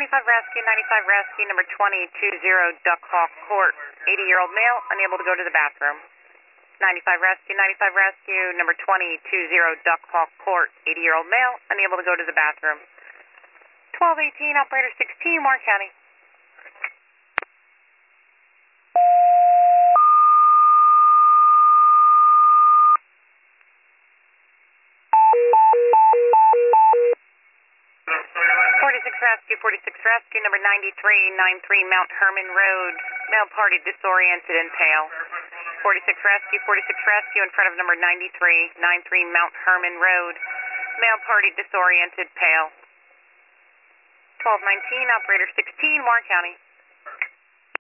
95 Rescue, number 2020 Duck Hawk Court. 80-year-old male, unable to go to the bathroom. 95 Rescue, number 2020 Duck Hawk Court. 80-year-old male, unable to go to the bathroom. 1218, operator 16, Warren County. 46 Rescue, number 93 Mount Herman Road. Male party disoriented and pale. 46 Rescue in front of number 93 Mount Herman Road. Male party disoriented, pale. 1219, operator 16, Warren County.